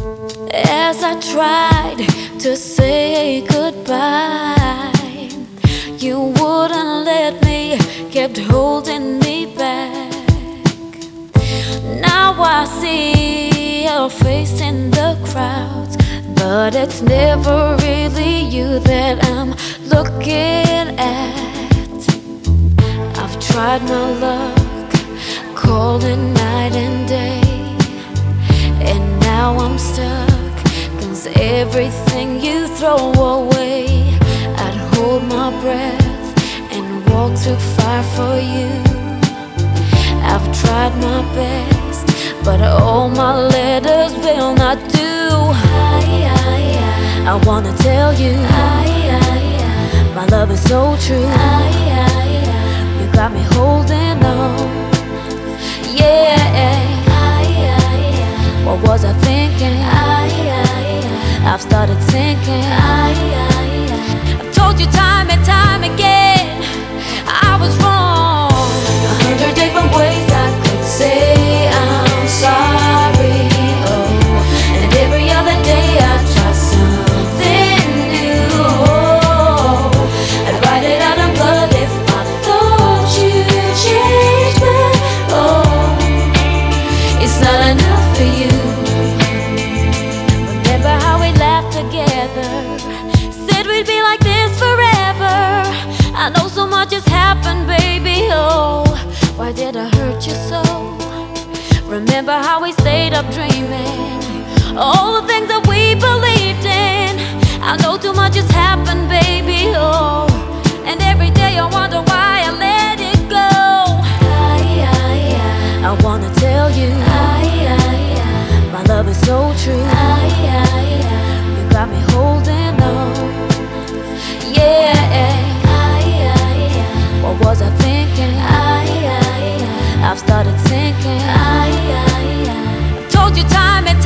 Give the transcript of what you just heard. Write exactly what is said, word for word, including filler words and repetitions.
As I tried to say goodbye, you wouldn't let me, kept holding me back. Now I see your face in the crowds, but it's never really you that I'm looking at. I've tried my luck, calling night and day, and now I'm stuck. Cause everything you throw away, I'd hold my breath and walk through fire for you. I've tried my best, but all my letters will not do. I, I, I, I wanna tell you, I, I, I, my love is so true. I, I, I, you got me holding on. Yeah, I, I, I, what was I thinking? I, I, I, I've started thinking. I, I, I, I've told you time and time again I was wrong. A hundred different ways I could say I'm sorry. Oh, and every other day I try something new. Oh, I'd write it out in blood if I thought you changed me. Oh, it's not enough for you. Remember how we laughed together, said we'd be like this forever. I know so much has happened, baby. Oh, why did I hurt you so? Remember how we stayed up dreaming, all the things that we believed in. I know too much has happened, baby. Oh, and every day I wonder why I let it go. I, I, I, I wanna tell you, I, I, I, my love is so true. I, I, I, you got me holding on. Yeah, what was I thinking? I, I, I, I've started thinking. I, I, I, told you time and